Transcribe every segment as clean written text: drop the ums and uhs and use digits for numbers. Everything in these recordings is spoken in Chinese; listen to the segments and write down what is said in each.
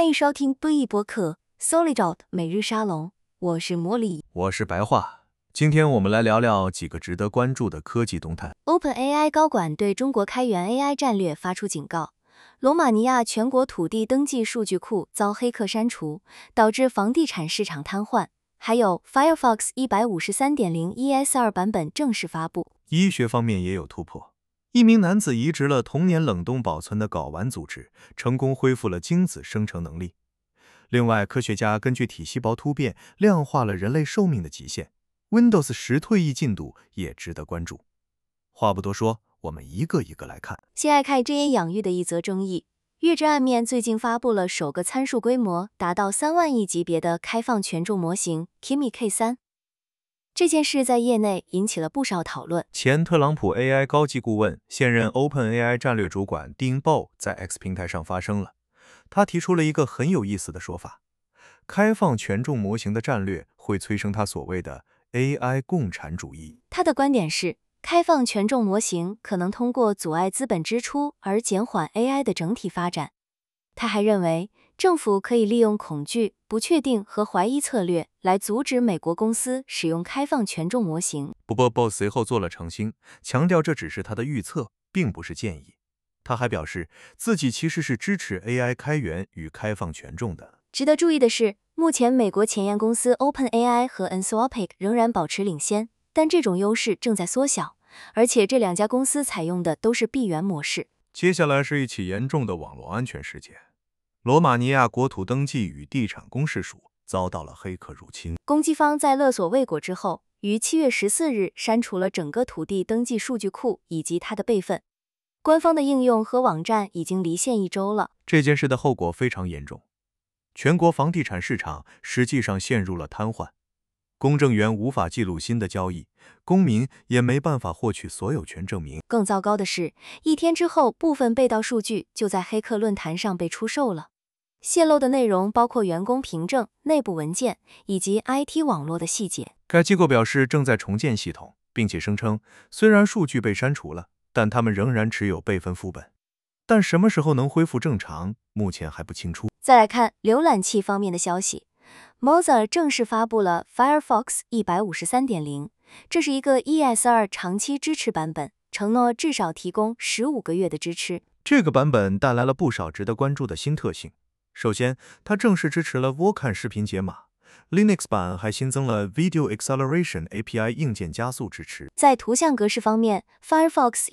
欢迎收听不易播客 Solidot 每日沙龙，我是茉莉， 我是白话。今天我们来聊聊几个值得关注的科技动态。 OpenAI 高管对中国开源 AI 战略发出警告。罗马尼亚全国土地登记数据库遭黑客删除，导致房地产市场瘫痪。还有 Firefox 153.0 ES2 版本正式发布。 医学方面也有突破，一名男子移植了童年冷冻保存的睾丸组织，成功恢复了精子生成能力。另外，科学家根据体细胞突变量化了人类寿命的极限。Windows 10退役进度也值得关注。话不多说，我们一个一个来看。 先来看真言养育的一则争议。月之暗面最近发布了首个参数规模达到3万亿级别的开放权重模型 Kimi K3。这件事在业内引起了不少讨论。 前特朗普 AI 高级顾问、现任 OpenAI 战略主管丁鲍在 X 平台上发声了。他提出了一个很有意思的说法：开放权重模型的战略会催生他所谓的 AI 共产主义。 他的观点是，开放权重模型可能通过阻碍资本支出而减缓 AI 的整体发展。他还认为，政府可以利用恐惧、不确定和怀疑策略来阻止美国公司使用开放权重模型。 不过 Bo 随后做了澄清，强调这只是他的预测，并不是建议。他还表示自己其实是支持 AI 开源与开放权重的。 值得注意的是，目前美国前沿公司 OpenAI 和 Anthropic 仍然保持领先，但这种优势正在缩小，而且这两家公司采用的都是闭源模式。 接下来是一起严重的网络安全事件。罗马尼亚国土登记与地产公示署遭到了黑客入侵。 攻击方在勒索未果之后，于7月14日删除了整个土地登记数据库以及它的备份。官方的应用和网站已经离线1周了。 这件事的后果非常严重，全国房地产市场实际上陷入了瘫痪。公证员无法记录新的交易，公民也没办法获取所有权证明。 更糟糕的是，1天之后，部分被盗数据就在黑客论坛上被出售了。泄露的内容包括员工凭证、内部文件以及 IT 网络的细节。 该机构表示正在重建系统，并且声称，虽然数据被删除了，但他们仍然持有备份副本。但什么时候能恢复正常，目前还不清楚。 再来看浏览器方面的消息。Mozilla 正式发布了 Firefox 153.0，这是一个 ES2 长期支持版本，承诺至少提供15个月的支持。 这个版本带来了不少值得关注的新特性。首先，它正式支持了 Vulkan 视频解码， Linux 版还新增了 Video Acceleration API 硬件加速支持。 在图像格式方面， Firefox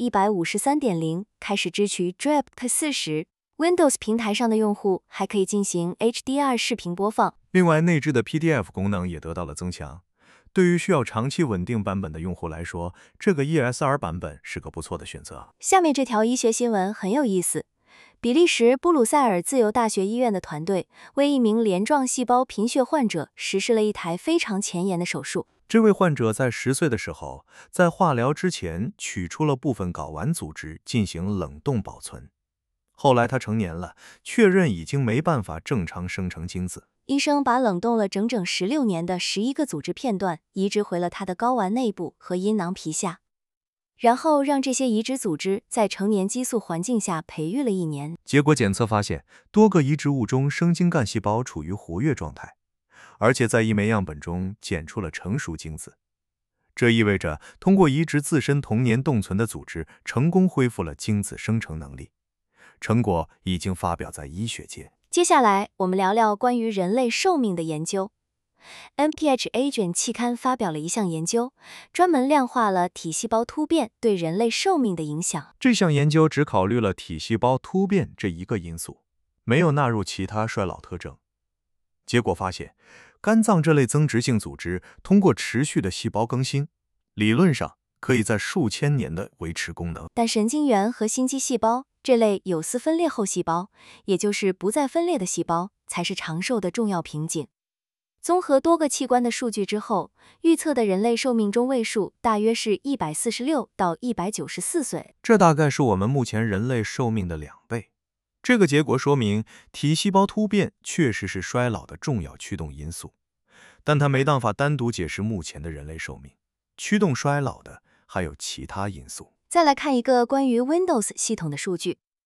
153.0开始支持 JPEG 40，Windows 平台上的用户还可以进行 HDR 视频播放。 另外，内置的 PDF 功能也得到了增强。对于需要长期稳定版本的用户来说，这个 ES2 版本是个不错的选择。 下面这条医学新闻很有意思。比利时布鲁塞尔自由大学医院的团队为一名镰状细胞贫血患者实施了一台非常前沿的手术。 这位患者在10岁的时候，在化疗之前取出了部分睾丸组织进行冷冻保存。后来他成年了，确认已经没办法正常生成精子。 医生把冷冻了整整16年的11个组织片段移植回了他的睾丸内部和阴囊皮下，然后让这些移植组织在成年激素环境下培育了1年。 结果检测发现，多个移植物中生精干细胞处于活跃状态，而且在一枚样本中检出了成熟精子。这意味着通过移植自身童年冻存的组织，成功恢复了精子生成能力。成果已经发表在医学界。 接下来我们聊聊关于人类寿命的研究。NPH Agent 期刊发表了一项研究，专门量化了体细胞突变对人类寿命的影响。 这项研究只考虑了体细胞突变这一个因素，没有纳入其他衰老特征。结果发现，肝脏这类增殖性组织通过持续的细胞更新，理论上可以在数千年的维持功能。 但神经元和心肌细胞这类有丝分裂后细胞，也就是不再分裂的细胞，才是长寿的重要瓶颈。综合多个器官的数据之后，预测的人类寿命中位数大约是146到194岁， 这大概是我们目前人类寿命的2倍。这个结果说明，体细胞突变确实是衰老的重要驱动因素，但它没办法单独解释目前的人类寿命。驱动衰老的还有其他因素。 再来看一个关于 Windows 系统的数据。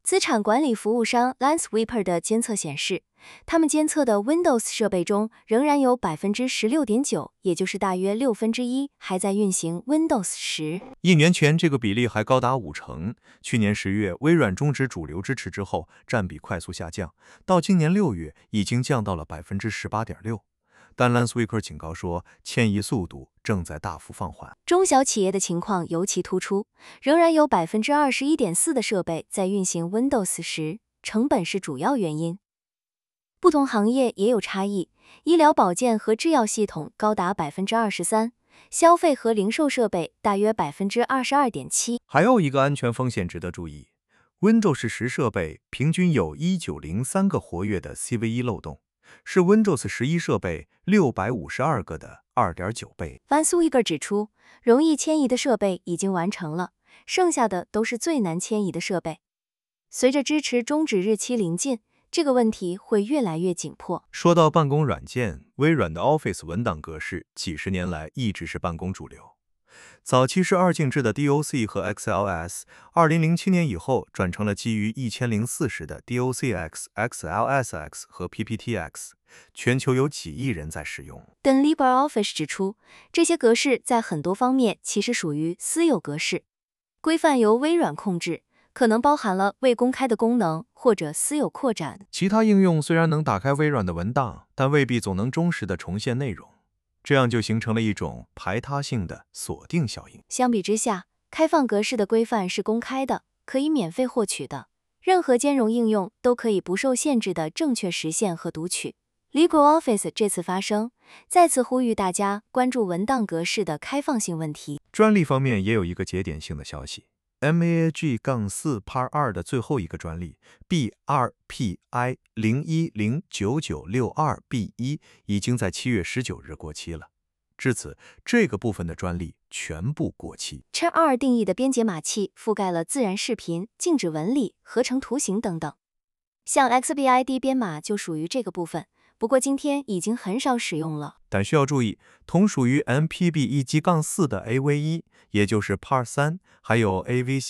资产管理服务商 Lansweeper 的监测显示，他们监测的 Windows 设备中仍然有 16.9%， 也就是大约1/6，还在运行 Windows 10。 1年前这个比例还高达50%，去年10月微软终止主流支持之后，占比快速下降，到今年6月已经降到了 18.6%。但兰斯威克警告说，迁移速度正在大幅放缓。 中小企业的情况尤其突出，仍然有 21.4% 的设备在运行 Windows 10，成本是主要原因。不同行业也有差异，医疗保健和制药系统高达 23%， 消费和零售设备大约 22.7%。 还有一个安全风险值得注意， Windows 10设备平均有1903个活跃的 CVE 漏洞，是 Windows 11设备652个的 2.9 倍。 Lansweeper 指出，容易迁移的设备已经完成了，剩下的都是最难迁移的设备。随着支持终止日期临近，这个问题会越来越紧迫。 说到办公软件，微软的 Office 文档格式几十年来一直是办公主流。早期是2进制的 DOC 和 XLS，2007 年以后转成了基于1040的 DOCX、XLSX 和 PPTX， 全球有几亿人在使用。 但 LibreOffice 指出，这些格式在很多方面其实属于私有格式，规范由微软控制，可能包含了未公开的功能或者私有扩展。 其他应用虽然能打开微软的文档，但未必总能忠实地重现内容，这样就形成了一种排他性的锁定效应。 相比之下，开放格式的规范是公开的，可以免费获取的，任何兼容应用都可以不受限制的正确实现和读取。LibreOffice 这次发声，再次呼吁大家关注文档格式的开放性问题。 专利方面也有一个节点性的消息。MAAG-4 Part 2的最后一个专利 B2PI01099662B1 已经在7月19日过期了，至此这个部分的专利全部过期。 X2 定义的编解码器覆盖了自然视频、静止纹理、合成图形等等，像 XBID 编码就属于这个部分，不过今天已经很少使用了。 但需要注意，同属于 MPB1-4 的 AV1， 也就是 Part 3，还有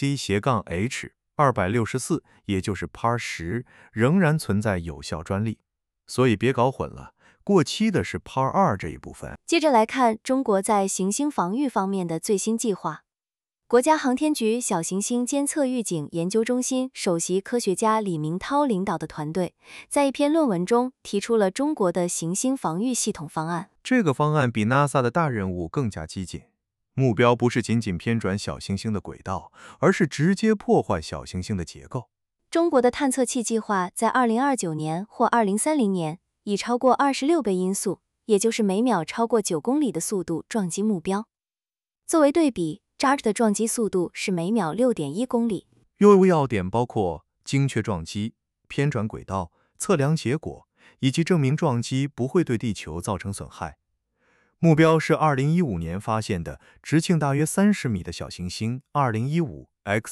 AVC-H264， 也就是 Part 10，仍然存在有效专利，所以别搞混了，过期的是 Part 2这一部分。 接着来看中国在行星防御方面的最新计划。国家航天局小行星监测预警研究中心首席科学家李明涛领导的团队，在一篇论文中提出了中国的行星防御系统方案。 这个方案比 NASA 的大任务更加激进，目标不是仅仅偏转小行星的轨道，而是直接破坏小行星的结构。 中国的探测器计划在2029年或2030年以超过26倍音速，也就是每秒超过9公里的速度撞击目标。作为对比，DART 的撞击速度是每秒6.1公里。 要点包括精确撞击、偏转轨道、测量结果，以及证明撞击不会对地球造成损害。目标是2015年发现的直径大约30米的小行星2015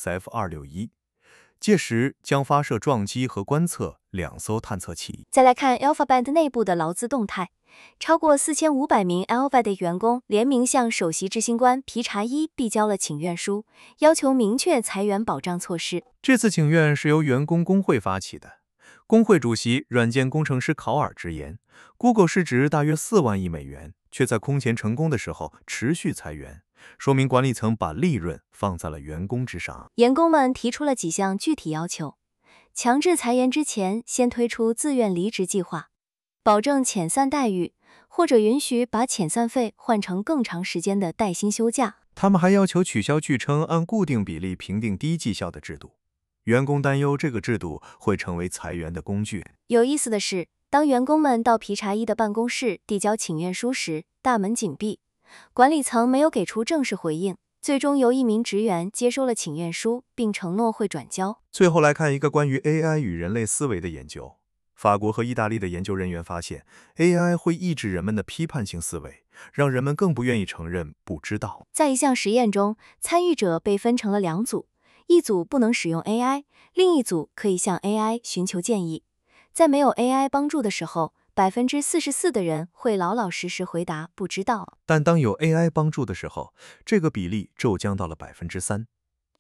XF261， 届时将发射撞击和观测2艘探测器。 再来看 Alphabet 内部的劳资动态，超过4500名 Alphabet 员工联名向首席执行官皮查伊递交了请愿书，要求明确裁员保障措施。 这次请愿是由员工工会发起的。工会主席软件工程师考尔直言 ，Google 市值大约4万亿美元，却在空前成功的时候持续裁员，说明管理层把利润放在了员工之上。 员工们提出了几项具体要求：强制裁员之前先推出自愿离职计划，保证遣散待遇，或者允许把遣散费换成更长时间的带薪休假。 他们还要求取消据称按固定比例评定低绩效的制度。员工担忧这个制度会成为裁员的工具。 有意思的是，当员工们到皮查伊的办公室递交请愿书时，大门紧闭，管理层没有给出正式回应。最终由一名职员接收了请愿书，并承诺会转交。 最后来看一个关于 AI 与人类思维的研究。法国和意大利的研究人员发现 ，AI 会抑制人们的批判性思维，让人们更不愿意承认不知道。 在一项实验中，参与者被分成了2组，一组不能使用 AI， 另一组可以向 AI 寻求建议。在没有 AI 帮助的时候，44%的人会老老实实回答不知道。 但当有 AI 帮助的时候，这个比例骤降到了3%。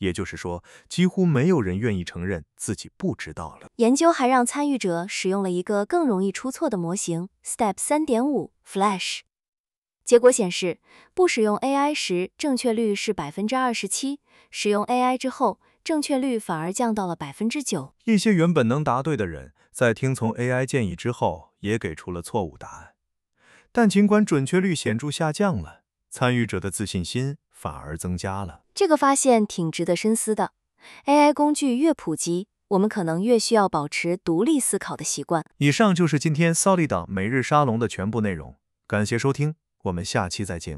也就是说，几乎没有人愿意承认自己不知道了。 研究还让参与者使用了一个更容易出错的模型 Step 3.5 Flash。结果显示，不使用 AI 时正确率是27%，使用 AI 之后，正确率反而降到了9%。 一些原本能答对的人，在听从 AI 建议之后，也给出了错误答案。但尽管准确率显著下降了，参与者的自信心反而增加了。 这个发现挺值得深思的。AI 工具越普及，我们可能越需要保持独立思考的习惯。 以上就是今天 Solid 党每日沙龙的全部内容，感谢收听，我们下期再见。